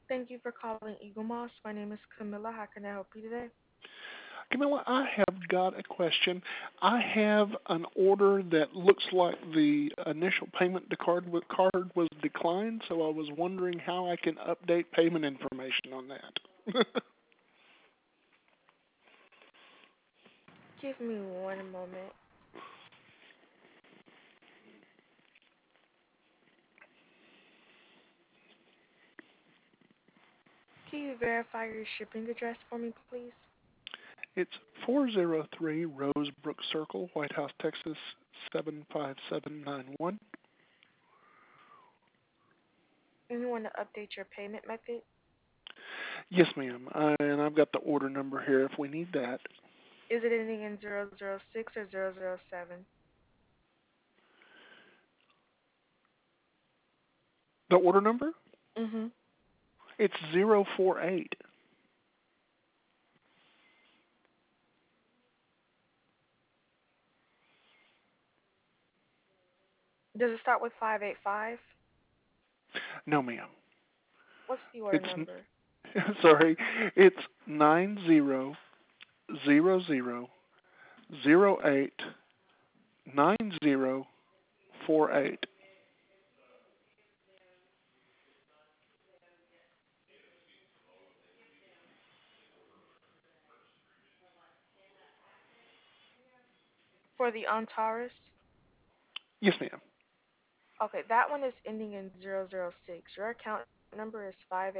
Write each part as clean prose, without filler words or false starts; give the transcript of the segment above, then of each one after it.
Thank you for calling Eagle Moss. My name is Camilla. How can I help you today? Camilla, I have got a question. I have an order that looks like the initial payment card was declined, so I was wondering how I can update payment information on that. Give me one moment. Can you verify your shipping address for me, please? It's 403 Rosebrook Circle, White House, Texas 75791. And you want to update your payment method? Yes, ma'am. And I've got the order number here if we need that. Is it ending in 006 or 007? The order number? Mm-hmm. It's 048. Does it start with 585? No, ma'am. What's the order It's number? sorry. It's 9000089048. For the Antares? Yes, ma'am. Okay, that one is ending in 006. Your account number is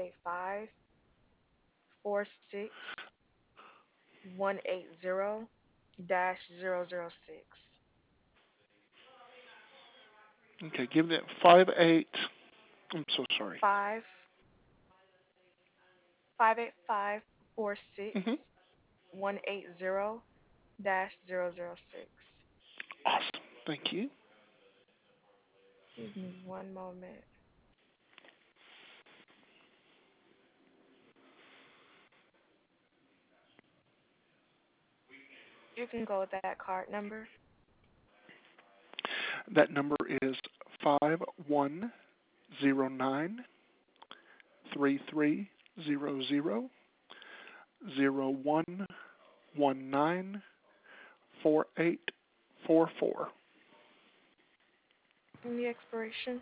585-46180-006. Okay, give that 58. I'm so sorry. 585-46180-006. Mhm. Awesome. Thank you. Give me one moment. You can go with that card number. That number is 51093300119484. And the expiration.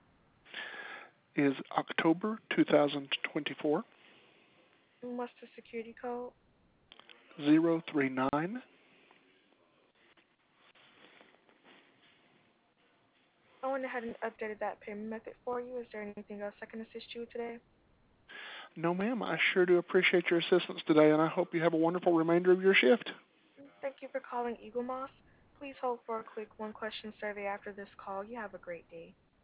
Is October 2024 And what's the security code? 039. I went ahead and updated that payment method for you. Is there anything else I can assist you with today? No, ma'am. I sure do appreciate your assistance today, and I hope you have a wonderful remainder of your shift. Thank you for calling Eagle Moss. Please hold for a quick one question survey after this call. You have a great day.